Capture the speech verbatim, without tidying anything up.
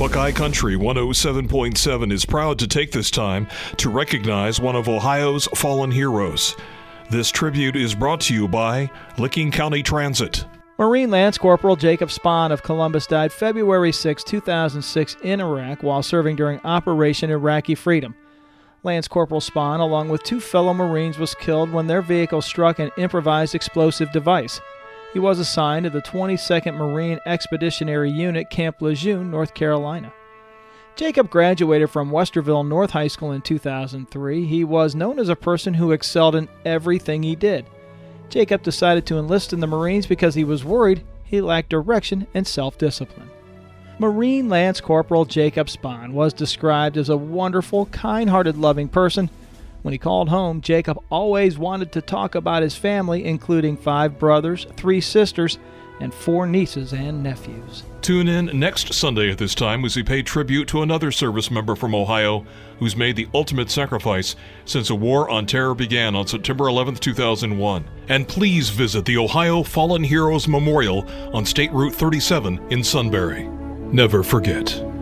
Buckeye Country one oh seven point seven is proud to take this time to recognize one of Ohio's fallen heroes. This tribute is brought to you by Licking County Transit. Marine Lance Corporal Jacob Spahn of Columbus died February sixth, two thousand six in Iraq while serving during Operation Iraqi Freedom. Lance Corporal Spahn, along with two fellow Marines, was killed when their vehicle struck an improvised explosive device. He was assigned to the twenty-second Marine Expeditionary Unit, Camp Lejeune, North Carolina. Jacob graduated from Westerville North High School in two thousand three. He was known as a person who excelled in everything he did. Jacob decided to enlist in the Marines because he was worried he lacked direction and self-discipline. Marine Lance Corporal Jacob Spahn was described as a wonderful, kind-hearted, loving person. When he called home, Jacob always wanted to talk about his family, including five brothers, three sisters, and four nieces and nephews. Tune in next Sunday at this time as we pay tribute to another service member from Ohio who's made the ultimate sacrifice since a war on terror began on September eleventh, two thousand one. And please visit the Ohio Fallen Heroes Memorial on State Route thirty-seven in Sunbury. Never forget.